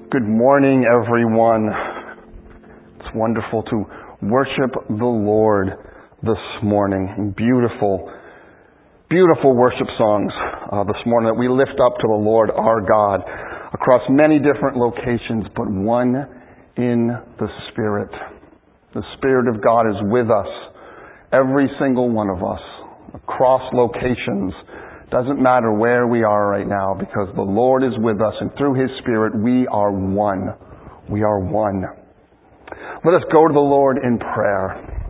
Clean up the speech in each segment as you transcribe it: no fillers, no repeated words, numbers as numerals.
Good morning, everyone. It's wonderful to worship the Lord this morning. Beautiful, beautiful worship songs this morning that we lift up to the Lord our God across many different locations, but one in the Spirit. The Spirit of God is with us, every single one of us, across locations. Doesn't matter where we are right now, because the Lord is with us, and through His Spirit we are one. We are one. Let us go to the Lord in prayer.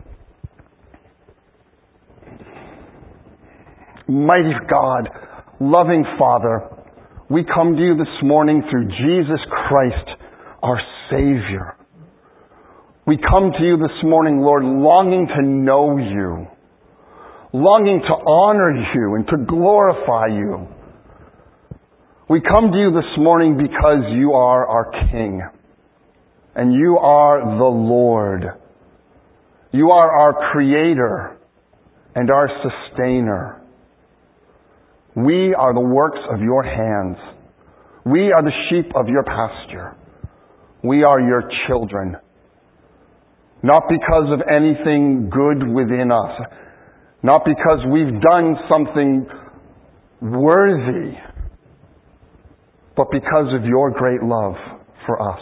Mighty God, loving Father, we come to you this morning through Jesus Christ, our Savior. We come to you this morning, Lord, longing to know you, longing to honor you and to glorify you. We come to you this morning because you are our King, and you are the Lord. You are our Creator and our Sustainer. We are the works of your hands. We are the sheep of your pasture. We are your children. Not because of anything good within us, not because we've done something worthy, but because of your great love for us.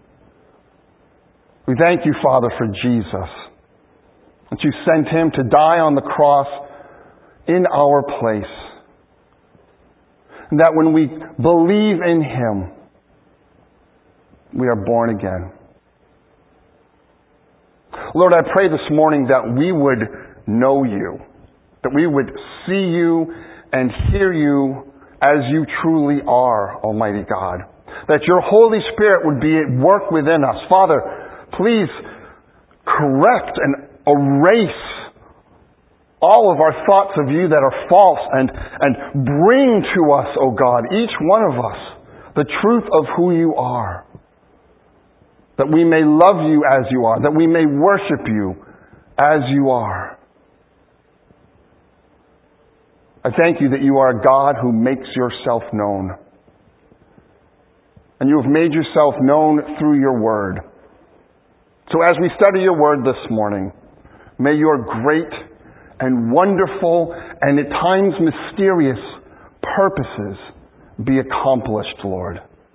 We thank you, Father, for Jesus, that you sent Him to die on the cross in our place, and that when we believe in Him, we are born again. Lord, I pray this morning that we would know you, that we would see you and hear you as you truly are, Almighty God. That your Holy Spirit would be at work within us. Father, please correct and erase all of our thoughts of you that are false and bring to us, O God, each one of us, the truth of who you are. That we may love you as you are, that we may worship you as you are. I thank you that you are a God who makes yourself known. And you have made yourself known through your word. So as we study your word this morning, may your great and wonderful and at times mysterious purposes be accomplished, Lord.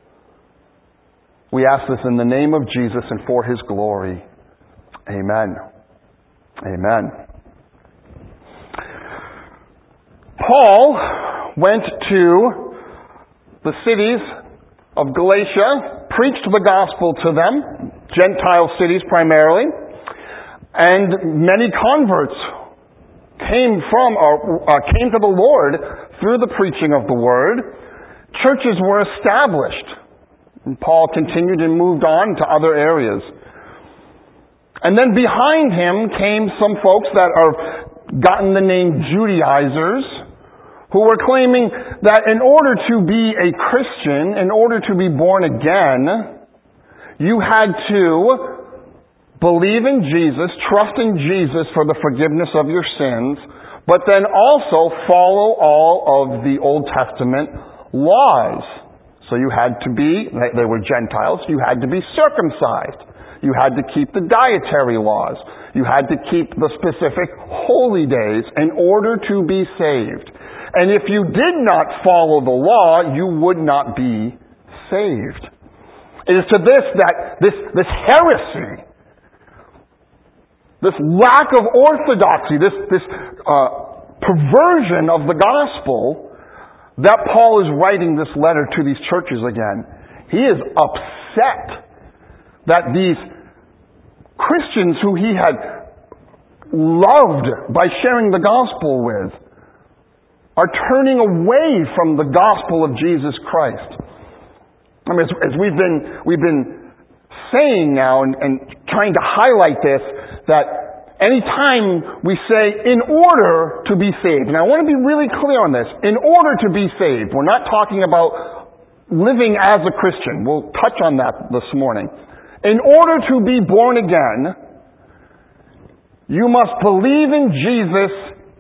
We ask this in the name of Jesus and for His glory. Amen. Amen. Paul went to the cities of Galatia, preached the gospel to them, Gentile cities primarily, and many converts came to the Lord through the preaching of the word. Churches were established, and Paul continued and moved on to other areas. And then behind him came some folks that are gotten the name Judaizers, who were claiming that in order to be a Christian, in order to be born again, you had to believe in Jesus, trust in Jesus for the forgiveness of your sins, but then also follow all of the Old Testament laws. So you had to be, they were Gentiles, you had to be circumcised. You had to keep the dietary laws. You had to keep the specific holy days in order to be saved. And if you did not follow the law, you would not be saved. It is to this that this heresy, this lack of orthodoxy, this perversion of the gospel, that Paul is writing this letter to these churches again. He is upset that these Christians who he had loved by sharing the gospel with are turning away from the gospel of Jesus Christ. I mean, as we've been saying now and trying to highlight this, that anytime we say, in order to be saved, and I want to be really clear on this, in order to be saved, we're not talking about living as a Christian. We'll touch on that this morning. In order to be born again, you must believe in Jesus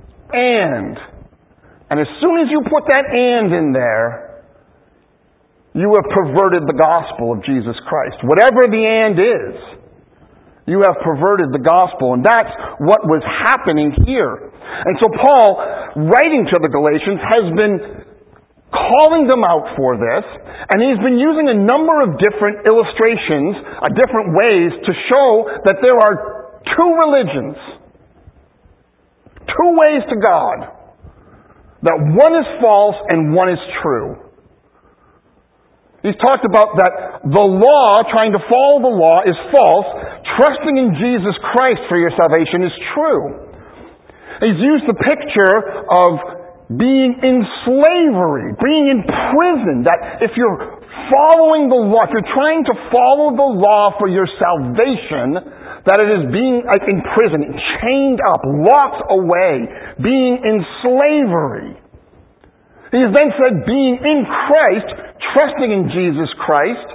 and as soon as you put that and in there, you have perverted the gospel of Jesus Christ. Whatever the and is, you have perverted the gospel. And that's what was happening here. And so Paul, writing to the Galatians, has been calling them out for this. And he's been using a number of different illustrations, different ways to show that there are two religions. Two ways to God. That one is false and one is true. He's talked about that the law, trying to follow the law, is false. Trusting in Jesus Christ for your salvation is true. He's used the picture of being in slavery, being in prison. That if you're following the law, if you're trying to follow the law for your salvation, that it is being in prison, chained up, locked away, being in slavery. He has then said being in Christ, trusting in Jesus Christ,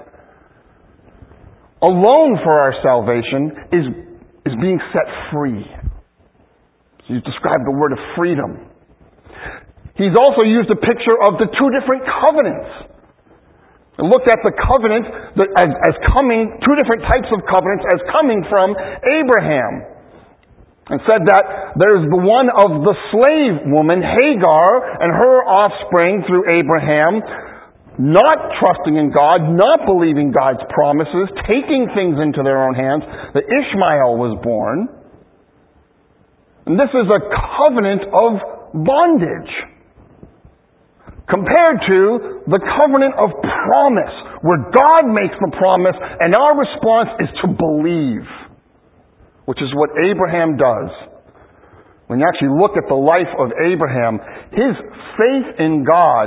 alone for our salvation, is being set free. He's described the word of freedom. He's also used a picture of the two different covenants. And looked at the covenant as coming, two different types of covenants as coming from Abraham. And said that there's the one of the slave woman, Hagar, and her offspring through Abraham, not trusting in God, not believing God's promises, taking things into their own hands, that Ishmael was born. And this is a covenant of bondage, compared to the covenant of promise, where God makes the promise and our response is to believe, which is what Abraham does. When you actually look at the life of Abraham, his faith in God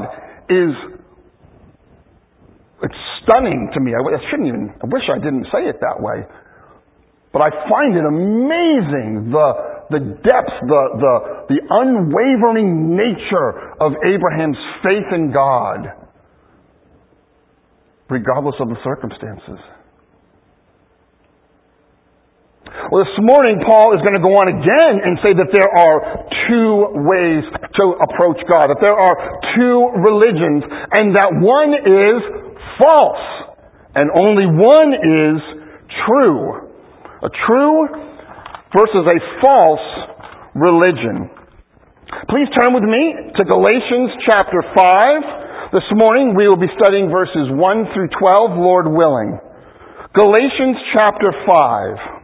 it's stunning to me. I wish I didn't say it that way. But I find it amazing, the depth, the unwavering nature of Abraham's faith in God, regardless of the circumstances. Well, this morning, Paul is going to go on again and say that there are two ways to approach God, that there are two religions, and that one is false, and only one is true. A true versus a false religion. Please turn with me to Galatians chapter 5. This morning we will be studying verses 1 through 12, Lord willing. Galatians chapter 5.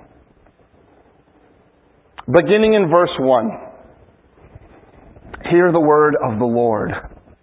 Beginning in verse 1. Hear the word of the Lord.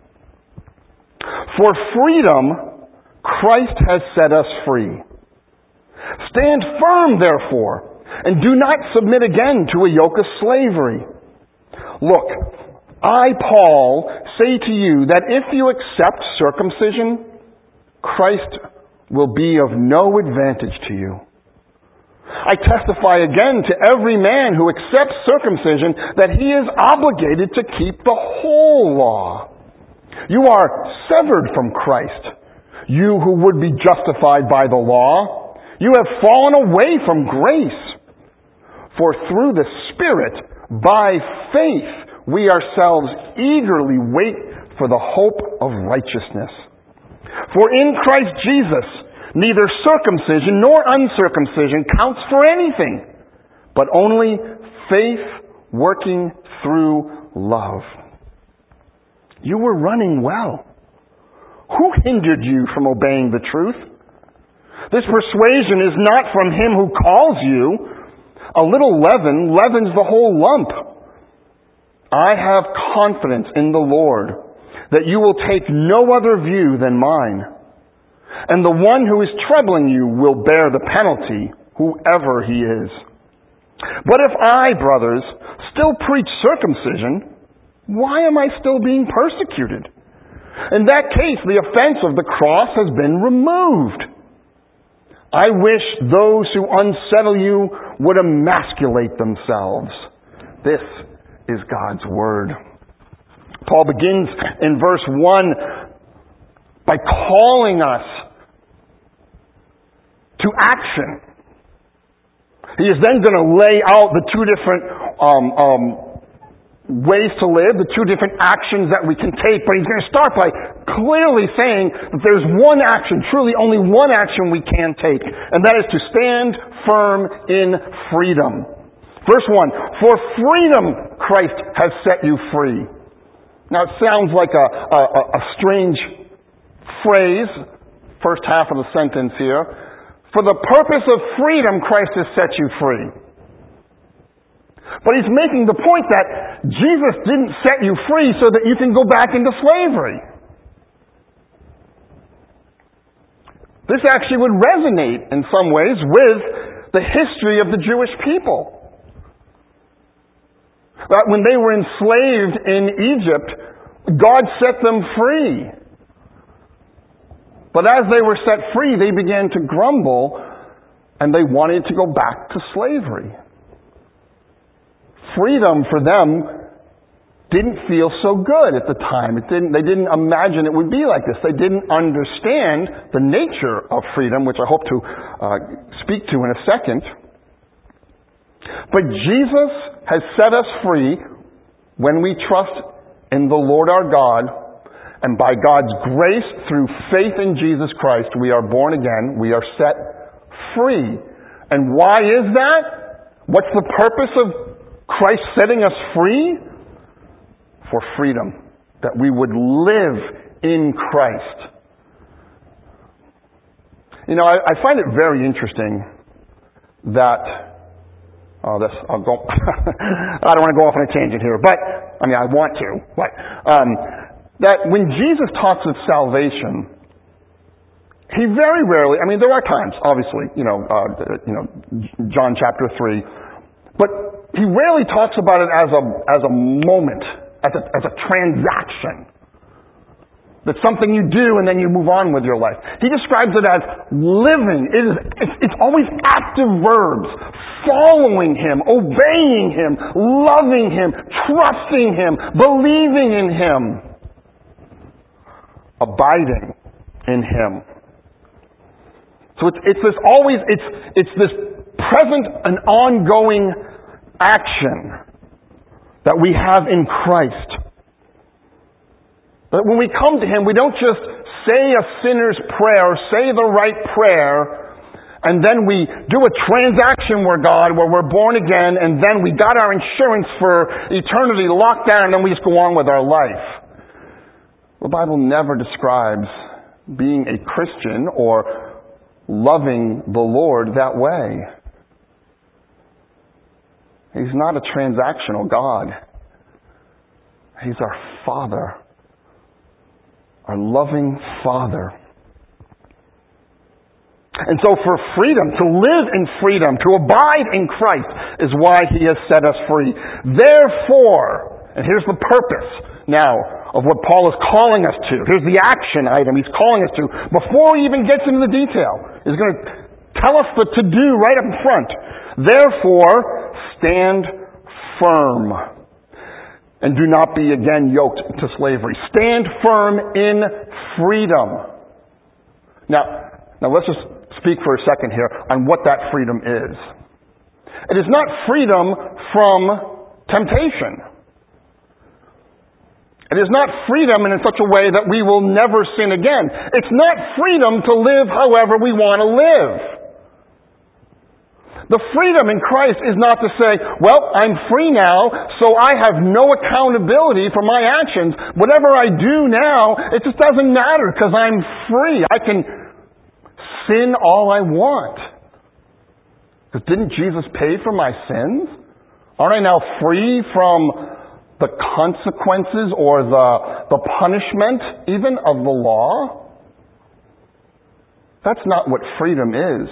For freedom, Christ has set us free. Stand firm, therefore, and do not submit again to a yoke of slavery. Look, I, Paul, say to you that if you accept circumcision, Christ will be of no advantage to you. I testify again to every man who accepts circumcision that he is obligated to keep the whole law. You are severed from Christ, you who would be justified by the law. You have fallen away from grace. For through the Spirit, by faith, we ourselves eagerly wait for the hope of righteousness. For in Christ Jesus, neither circumcision nor uncircumcision counts for anything, but only faith working through love. You were running well. Who hindered you from obeying the truth? This persuasion is not from him who calls you. A little leaven leavens the whole lump. I have confidence in the Lord that you will take no other view than mine. And the one who is troubling you will bear the penalty, whoever he is. But if I, brothers, still preach circumcision, why am I still being persecuted? In that case, the offense of the cross has been removed. I wish those who unsettle you would emasculate themselves. This is God's word. Paul begins in verse 1 by calling us to action. He is then going to lay out the two different ways to live, the two different actions that we can take, but he's going to start by clearly saying that there's one action, truly only one action we can take, and that is to stand firm in freedom. Verse 1, for freedom Christ has set you free. Now it sounds like a strange phrase, first half of the sentence here. For the purpose of freedom Christ has set you free. But he's making the point that Jesus didn't set you free so that you can go back into slavery. This actually would resonate in some ways with the history of the Jewish people. That when they were enslaved in Egypt, God set them free. But as they were set free, they began to grumble and they wanted to go back to slavery. Freedom for them didn't feel so good at the time. They didn't imagine it would be like this. They didn't understand the nature of freedom, which I hope to speak to in a second. But Jesus has set us free when we trust in the Lord our God, and by God's grace through faith in Jesus Christ, we are born again. We are set free. And why is that? What's the purpose of Christ setting us free? For freedom. That we would live in Christ. You know, I find it very interesting that I'll go I don't want to go off on a tangent here, but I want to. But that when Jesus talks of salvation, he very rarely, there are times, obviously, John chapter 3, but he rarely talks about it as a moment, as a transaction. That's something you do and then you move on with your life. He describes it as living. It's always active verbs. Following Him, obeying Him, loving Him, trusting Him, believing in Him, abiding in Him. So it's this present and ongoing action that we have in Christ. That when we come to Him, we don't just say a sinner's prayer, say the right prayer, and then we do a transaction where we're born again, and then we got our insurance for eternity locked down, and then we just go on with our life. The Bible never describes being a Christian or loving the Lord that way. He's not a transactional God. He's our Father. Our loving Father. And so for freedom, to live in freedom, to abide in Christ is why He has set us free. Therefore, and here's the purpose now of what Paul is calling us to. Here's the action item he's calling us to. Before he even gets into the detail, he's going to tell us the to-do right up in front. Therefore, stand firm and do not be again yoked to slavery. Stand firm in freedom. Now let's just speak for a second here on what that freedom is. It is not freedom from temptation. It is not freedom in such a way that we will never sin again. It's not freedom to live however we want to live. The freedom in Christ is not to say, well, I'm free now, so I have no accountability for my actions. Whatever I do now, it just doesn't matter because I'm free. I can sin all I want. Because didn't Jesus pay for my sins? Aren't I now free from the consequences or the punishment even of the law? That's not what freedom is.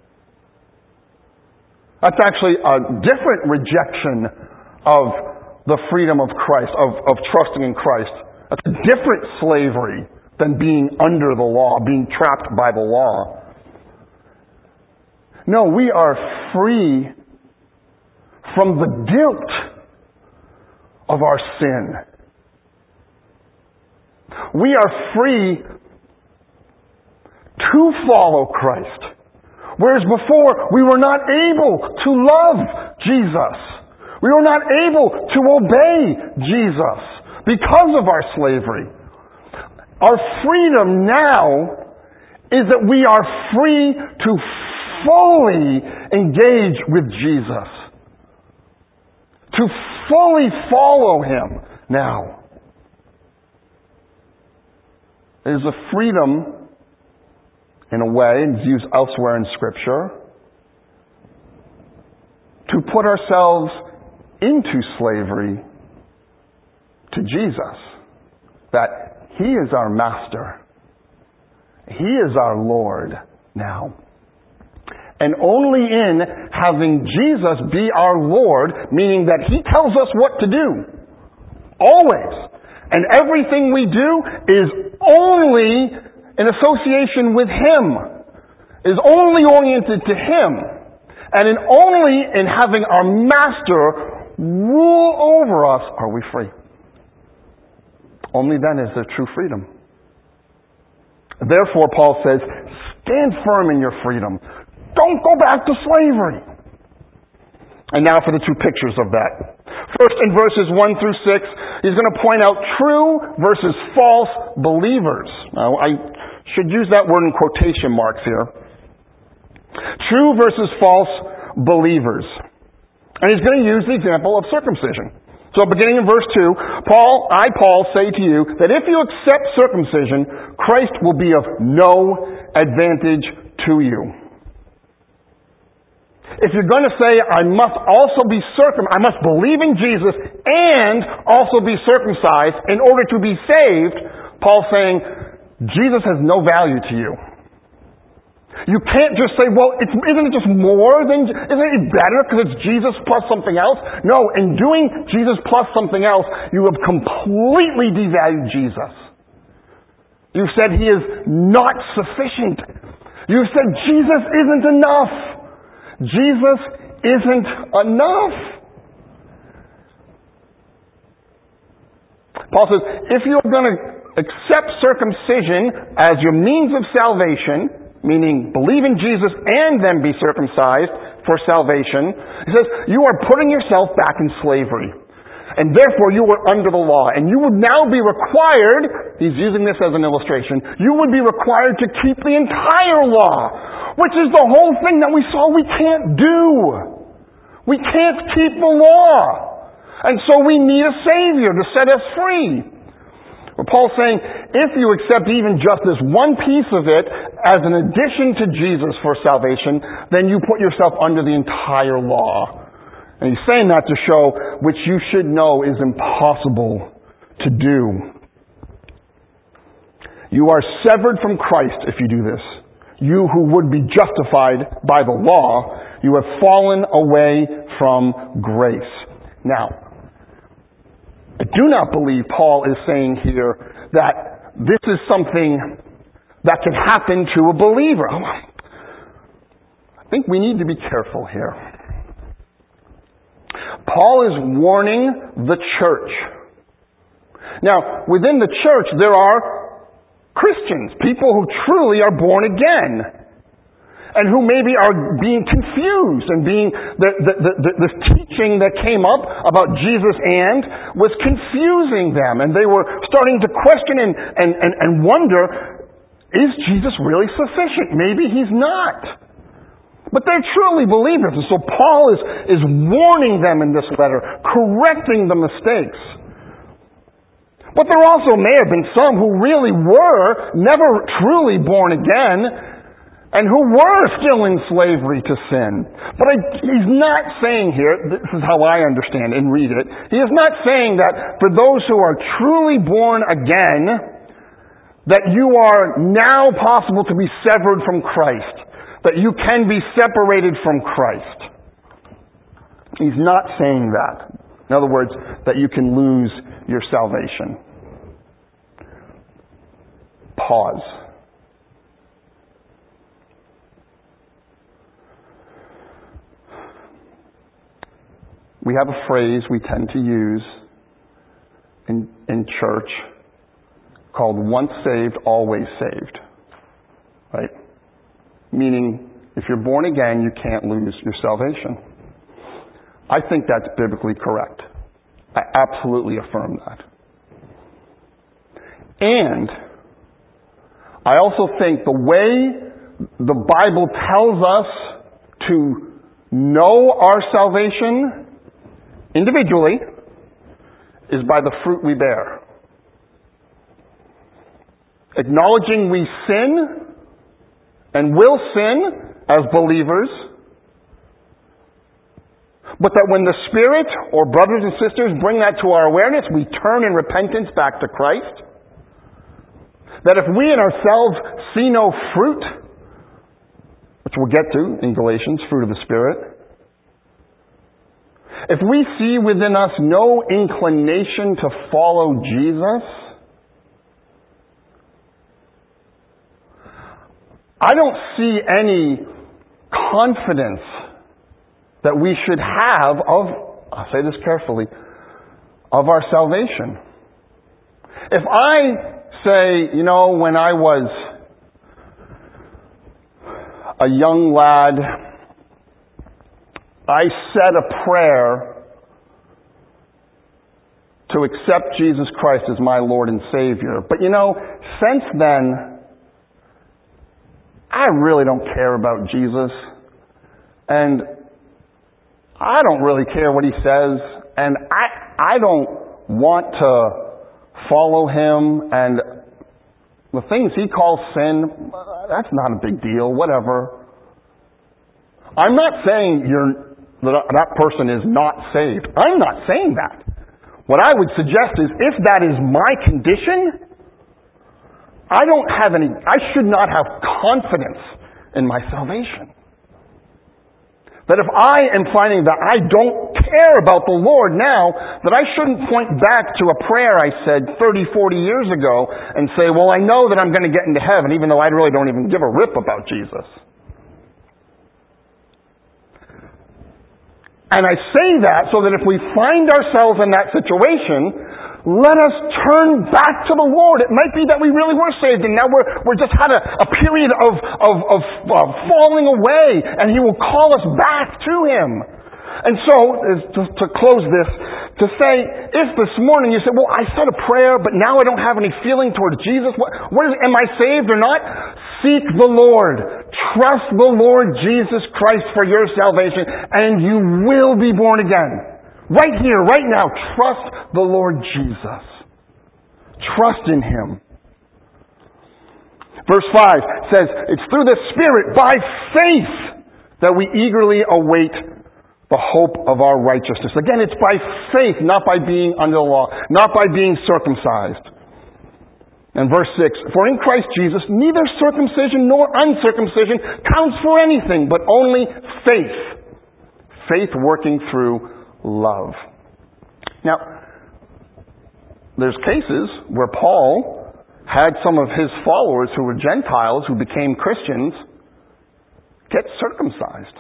That's actually a different rejection of the freedom of Christ, of trusting in Christ. That's a different slavery than being under the law, being trapped by the law. No, we are free from the guilt of our sin. We are free to follow Christ. Whereas before, we were not able to love Jesus. We were not able to obey Jesus because of our slavery. Our freedom now is that we are free to fully engage with Jesus. To fully follow Him now. It is a freedom, in a way, and it's used elsewhere in Scripture, to put ourselves into slavery to Jesus. That He is our Master. He is our Lord now. And only in having Jesus be our Lord, meaning that He tells us what to do. Always. And everything we do is only in association with Him. Is only oriented to Him. And only in having our Master rule over us are we free. Only then is there true freedom. Therefore, Paul says, stand firm in your freedom. Don't go back to slavery. And now for the two pictures of that. First, in verses 1 through 6, he's going to point out true versus false believers. Now, I should use that word in quotation marks here. True versus false believers. And he's going to use the example of circumcision. So beginning in verse 2, Paul, say to you that if you accept circumcision, Christ will be of no advantage to you. If you're going to say, I must believe in Jesus and also be circumcised in order to be saved, Paul's saying, Jesus has no value to you. You can't just say, well, isn't it just more than, isn't it better because it's Jesus plus something else? No, in doing Jesus plus something else, you have completely devalued Jesus. You've said He is not sufficient. You've said Jesus isn't enough. Jesus isn't enough. Paul says, if you're going to accept circumcision as your means of salvation, meaning believe in Jesus and then be circumcised for salvation, he says, you are putting yourself back in slavery. And therefore you are under the law. And you would now be required, he's using this as an illustration, you would be required to keep the entire law. Which is the whole thing that we saw we can't do. We can't keep the law. And so we need a Savior to set us free. Well, Paul's saying, if you accept even just this one piece of it as an addition to Jesus for salvation, then you put yourself under the entire law. And he's saying that to show which you should know is impossible to do. You are severed from Christ if you do this. You who would be justified by the law, you have fallen away from grace. Now, I do not believe Paul is saying here that this is something that can happen to a believer. I think we need to be careful here. Paul is warning the church. Now, within the church, there are Christians, people who truly are born again, and who maybe are being confused and being, this teaching that came up about Jesus and was confusing them, and they were starting to question and wonder, is Jesus really sufficient? Maybe He's not. But they're truly believers, and so Paul is warning them in this letter, correcting the mistakes. But there also may have been some who really were never truly born again and who were still in slavery to sin. But he's not saying here, this is how I understand and read it, he is not saying that for those who are truly born again, that you are now possible to be severed from Christ, that you can be separated from Christ. He's not saying that. In other words, that you can lose your salvation. Pause. We have a phrase we tend to use in church called once saved, always saved. Right? Meaning, if you're born again, you can't lose your salvation. I think that's biblically correct. I absolutely affirm that. And I also think the way the Bible tells us to know our salvation individually is by the fruit we bear. Acknowledging we sin and will sin as believers, but that when the Spirit or brothers and sisters bring that to our awareness, we turn in repentance back to Christ. That if we in ourselves see no fruit, which we'll get to in Galatians, fruit of the Spirit, if we see within us no inclination to follow Jesus, I don't see any confidence that we should have of, I'll say this carefully, of our salvation. If I say, when I was a young lad, I said a prayer to accept Jesus Christ as my Lord and Savior. But since then, I really don't care about Jesus. And I don't really care what he says. And I don't want to follow him. And the things he calls sin, that's not a big deal, whatever. I'm not saying that person is not saved. I'm not saying that. What I would suggest is if that is my condition, I should not have confidence in my salvation. That if I am finding that I don't care about the Lord now, that I shouldn't point back to a prayer I said 30, 40 years ago and say, well, I know that I'm going to get into heaven, even though I really don't even give a rip about Jesus. And I say that so that if we find ourselves in that situation, let us turn back to the Lord. It might be that we really were saved and now we're just had a period of falling away, and he will call us back to him. And so, to close this, to say, if this morning you say, well, I said a prayer, but now I don't have any feeling towards Jesus, am I saved or not? Seek the Lord. Trust the Lord Jesus Christ for your salvation, and you will be born again. Right here, right now, trust the Lord Jesus. Trust in him. Verse 5 says, it's through the Spirit, by faith, that we eagerly await the hope of our righteousness. Again, it's by faith, not by being under the law, not by being circumcised. And verse 6, for in Christ Jesus, neither circumcision nor uncircumcision counts for anything, but only faith. Faith working through love. Now, there's cases where Paul had some of his followers who were Gentiles who became Christians get circumcised.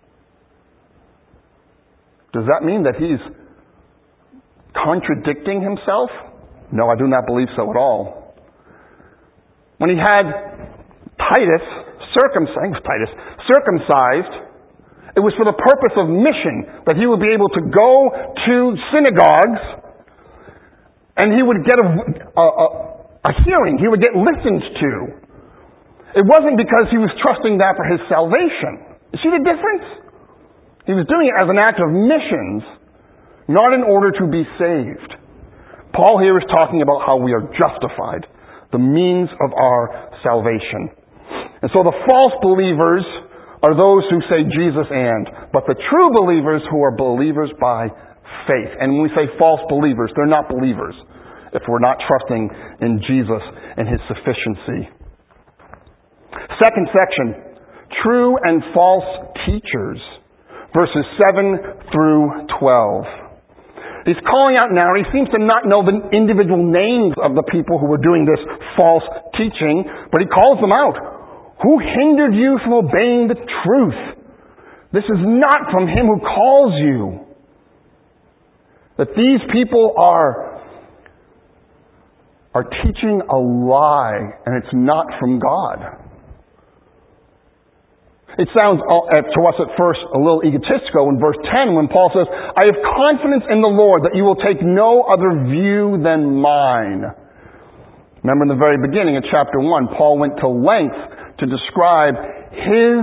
Does that mean that he's contradicting himself? No, I do not believe so at all. When he had Titus circumcised, it was for the purpose of mission, that he would be able to go to synagogues and he would get a hearing. He would get listened to. It wasn't because he was trusting that for his salvation. You see the difference? He was doing it as an act of missions, not in order to be saved. Paul here is talking about how we are justified, the means of our salvation. And so the false believers are those who say Jesus but the true believers who are believers by faith. And when we say false believers, they're not believers if we're not trusting in Jesus and his sufficiency. Second section, true and false teachers, verses 7 through 12. He's calling out now, he seems to not know the individual names of the people who were doing this false teaching, but he calls them out. Who hindered you from obeying the truth? This is not from him who calls you. That these people are teaching a lie, and it's not from God. It sounds to us at first a little egotistical in verse 10 when Paul says, I have confidence in the Lord that you will take no other view than mine. Remember in the very beginning of chapter 1, Paul went to length to describe his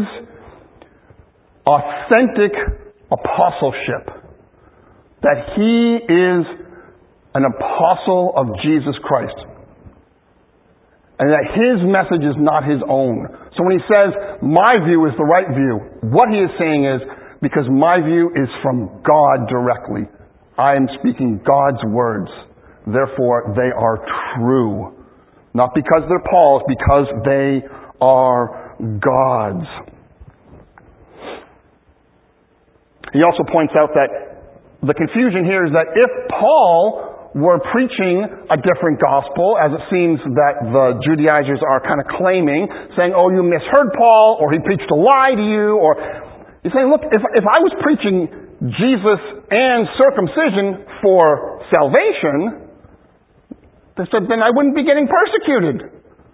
authentic apostleship. That he is an apostle of Jesus Christ. And that his message is not his own. So when he says, my view is the right view, what he is saying is, because my view is from God directly. I am speaking God's words. Therefore, they are true. Not because they're Paul's, because they are God's. He also points out that the confusion here is that if Paul were preaching a different gospel, as it seems that the Judaizers are kind of claiming, saying, oh, you misheard Paul, or he preached a lie to you, or he's saying, look, if I was preaching Jesus and circumcision for salvation, they said, then I wouldn't be getting persecuted.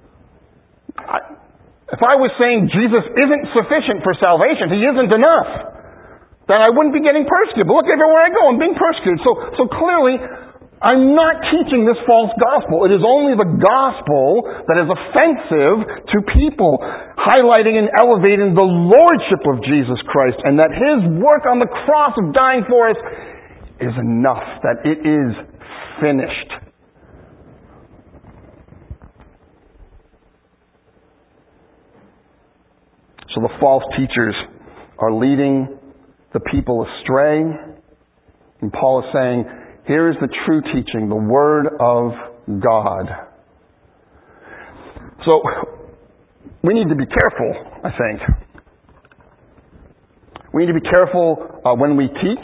If I was saying Jesus isn't sufficient for salvation, he isn't enough, then I wouldn't be getting persecuted. But look, everywhere I go, I'm being persecuted. So clearly, I'm not teaching this false gospel. It is only the gospel that is offensive to people, highlighting and elevating the lordship of Jesus Christ, and that his work on the cross of dying for us is enough, that it is finished. So the false teachers are leading the people astray, and Paul is saying, here is the true teaching, the Word of God. So, we need to be careful, I think. We need to be careful when we teach.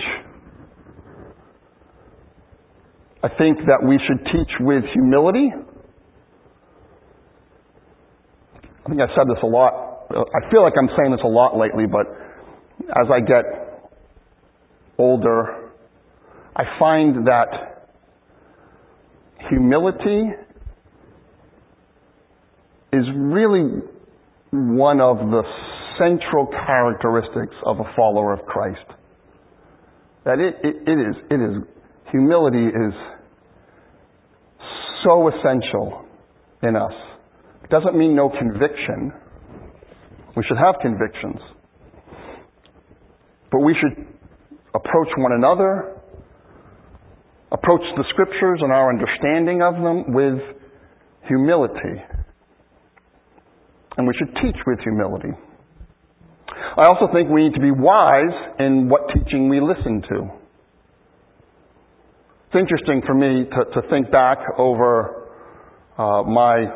I think that we should teach with humility. I think I've said this a lot. I feel like I'm saying this a lot lately, but as I get older, I find that humility is really one of the central characteristics of a follower of Christ. That it is humility is so essential in us. It doesn't mean no conviction. We should have convictions. But we should approach one another, approach the Scriptures and our understanding of them with humility. And we should teach with humility. I also think we need to be wise in what teaching we listen to. It's interesting for me to think back over my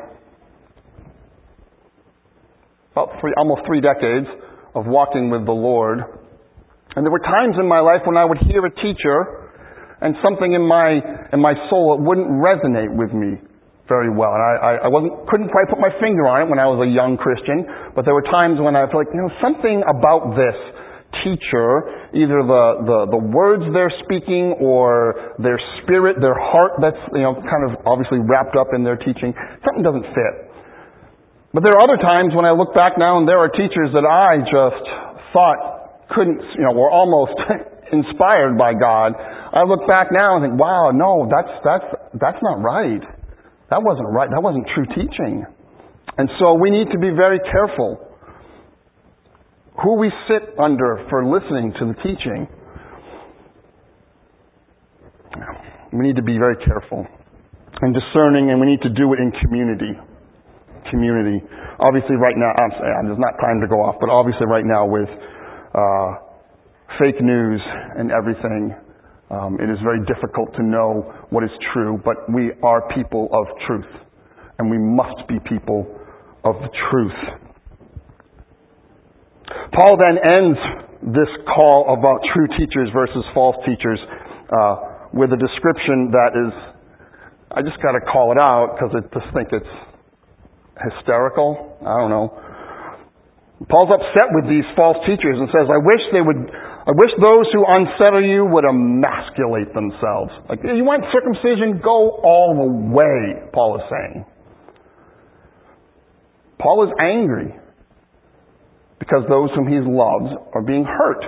almost 3 decades of walking with the Lord. And there were times in my life when I would hear a teacher and something in my soul, it wouldn't resonate with me very well. And I couldn't quite put my finger on it when I was a young Christian, but there were times when I felt like, something about this teacher, either the words they're speaking or their spirit, their heart that's, kind of obviously wrapped up in their teaching, something doesn't fit. But there are other times when I look back now and there are teachers that I just thought were almost inspired by God. I look back now and think, wow, no, that's not right. That wasn't right. That wasn't true teaching. And so we need to be very careful who we sit under for listening to the teaching. We need to be very careful and discerning, and we need to do it in community. Obviously right now, there's not time to go off, but obviously right now with fake news and everything, it is very difficult to know what is true, but we are people of truth, and we must be people of the truth. Paul then ends this call about true teachers versus false teachers with a description that is, I just got to call it out because I just think it's hysterical. I don't know. Paul's upset with these false teachers and says, I wish those who unsettle you would emasculate themselves. Like, you want circumcision? Go all the way, Paul is saying. Paul is angry because those whom he loves are being hurt.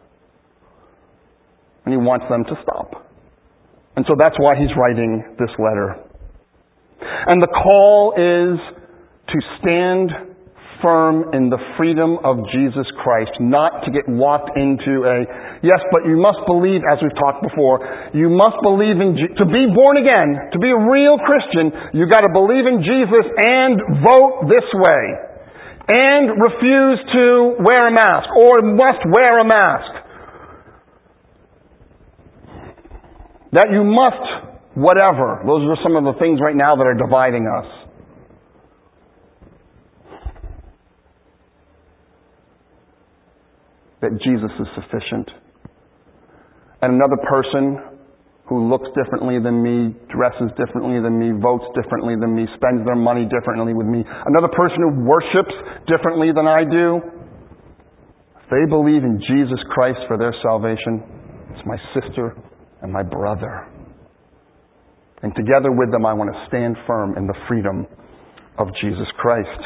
And he wants them to stop. And so that's why he's writing this letter. And the call is to stand firm in the freedom of Jesus Christ, not to get walked into yes, but you must believe, as we've talked before, you must believe to be born again, to be a real Christian, you've got to believe in Jesus and vote this way, and refuse to wear a mask, or must wear a mask. That you must, whatever. Those are some of the things right now that are dividing us. That Jesus is sufficient. And another person who looks differently than me, dresses differently than me, votes differently than me, spends their money differently with me, another person who worships differently than I do, if they believe in Jesus Christ for their salvation, it's my sister and my brother. And together with them, I want to stand firm in the freedom of Jesus Christ.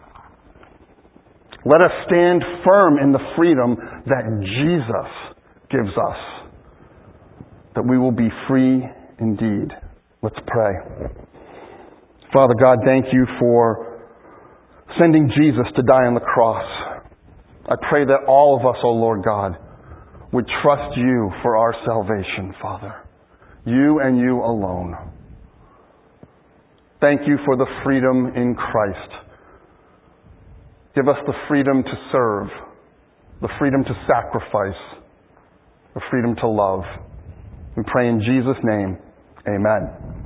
Let us stand firm in the freedom that Jesus gives us, that we will be free indeed. Let's pray. Father God, thank you for sending Jesus to die on the cross. I pray that all of us, O Lord God, would trust you for our salvation, Father. You and you alone. Thank you for the freedom in Christ. Give us the freedom to serve, the freedom to sacrifice, the freedom to love. We pray in Jesus' name. Amen.